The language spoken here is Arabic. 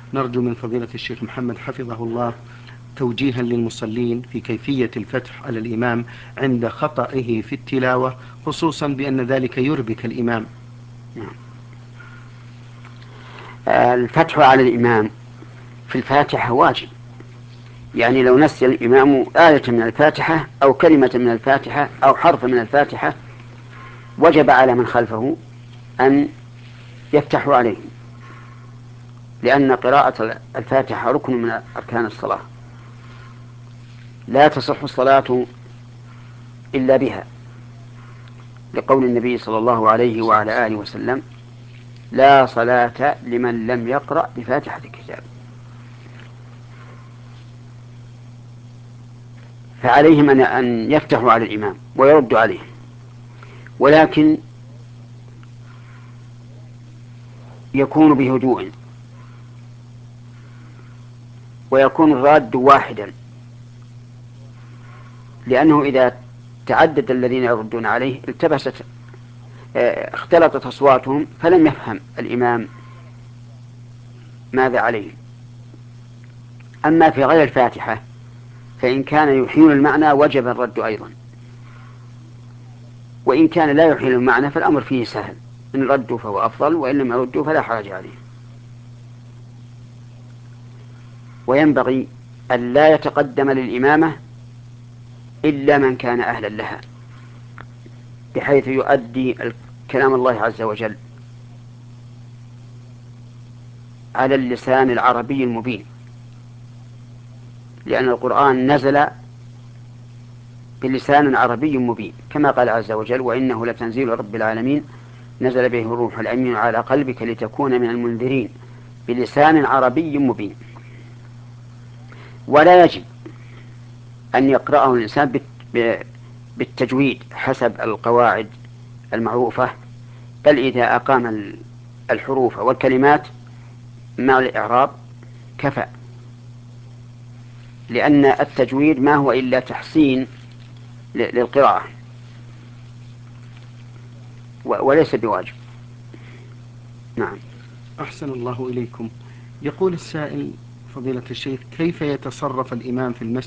نرجو من فضيلة الشيخ محمد حفظه الله توجيها للمصلين في كيفية الفتح على الإمام عند خطئه في التلاوة، خصوصا بأن ذلك يربك الإمام. الفتح على الإمام في الفاتحة واجب، يعني لو نسي الإمام آية من الفاتحة أو كلمة من الفاتحة أو حرف من الفاتحة وجب على من خلفه أن يفتحوا عليه، لأن قراءة الفاتحة ركن من أركان الصلاة، لا تصح الصلاة إلا بها، لقول النبي صلى الله عليه وعلى آله وسلم: لا صلاة لمن لم يقرأ بفاتحة الكتاب. فعليهم أن يفتحوا على الإمام ويردوا عليه، ولكن يكون بهدوء، ويكون الراد واحدا، لأنه إذا تعدد الذين يردون عليه اختلطت أصواتهم فلم يفهم الإمام ماذا عليه. أما في غير الفاتحة فإن كان يحيل المعنى وجب الرد أيضا، وإن كان لا يحيل المعنى فالأمر فيه سهل، إن ردوا فهو أفضل، وإن لم يردوا فلا حرج عليه. وينبغي أن لا يتقدم للإمامة إلا من كان أهلا لها، بحيث يؤدي كلام الله عز وجل على اللسان العربي المبين، لأن القرآن نزل بلسان عربي مبين، كما قال عز وجل: وإنه لتنزيل رب العالمين نزل به الروح الأمين على قلبك لتكون من المنذرين بلسان عربي مبين. ولا يجب أن يقرأه الإنسان بالتجويد حسب القواعد المعروفة، بل إذا أقام الحروف والكلمات مع الإعراب كفى، لأن التجويد ما هو إلا تحسين للقراءة وليس بواجب. نعم. أحسن الله إليكم. يقول السائل: فضيلة الشيخ، كيف يتصرف الإمام في المسجد